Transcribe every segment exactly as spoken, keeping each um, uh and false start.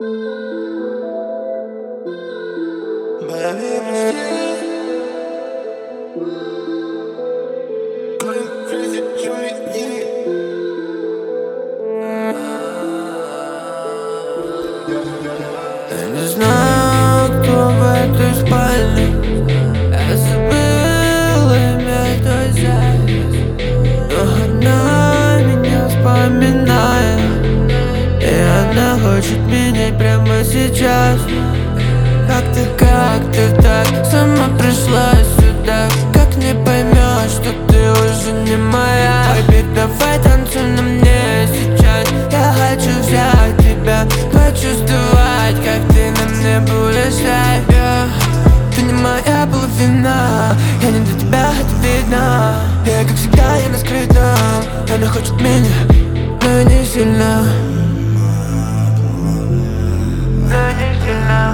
Baby, прости. Going crazy, joy, yeah. Я не знаю, кто в этой спальне. Я забыл имя той зависти, но она меня вспоминает, и она хочет меня прямо сейчас. Как ты, как ты так сама пришла сюда? Как не поймешь, что ты уже не моя? Baby, давай танцуй на мне сейчас. Я хочу взять тебя, почувствовать, как ты на мне будешь лаять. yeah. Ты не моя половина, я не для тебя, это видно. Я, как всегда, я на скрытном. Она хочет меня, но не сильно. Но не сильно.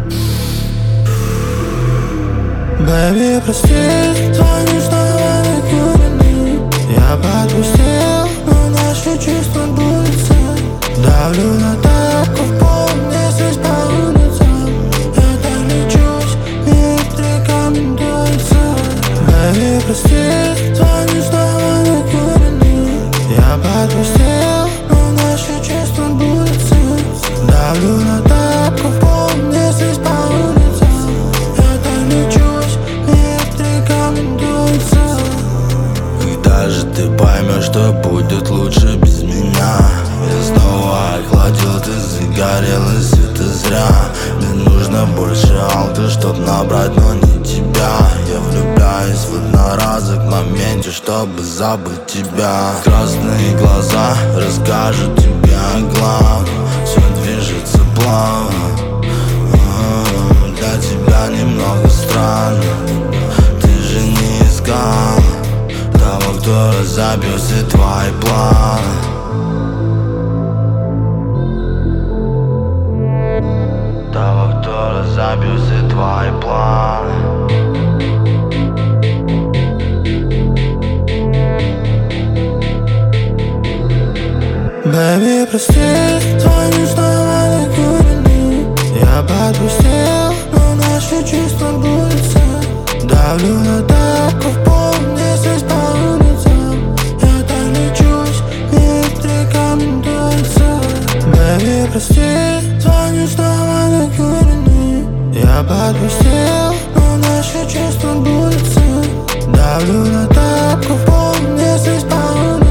Baby, прости, звонишь снова накуренный. Я подпустил, но наши чувства будутся. Давлю на тапку в пол, мне здесь по улицам. Я так лечусь, мне это рекомендуется. Baby, прости, звонишь снова накуренный. Я подпустил, но наши чувства будутся. Давлю на тапку в пол, мне здесь по улицам. Я так лечусь, мне это рекомендуется. Когда же ты поймешь, что будет лучше без меня? Я снова охладил, ты загорелась, это зря. Мне нужно больше алты, чтоб набрать, но не тебя. Я влюбляюсь в одноразок в моменте, чтобы забыть тебя. Красные глаза расскажут тебе о главном. Все движется плавно, а, для тебя немного странно. Ты же не искал того, кто разобьет все твои планы. Того, кто разобьет все твои планы. Baby, прости, звонишь снова накуренный. Я подпустил, но наши чувства будутся. Давлю на тапку в пол, мне здесь по улицам. Я так лечусь, мне это рекомендуется. Baby, прости, звонишь снова накуренный. Я подпустил, но наши чувства будутся. Давлю на тапку в пол, мне здесь по улицам.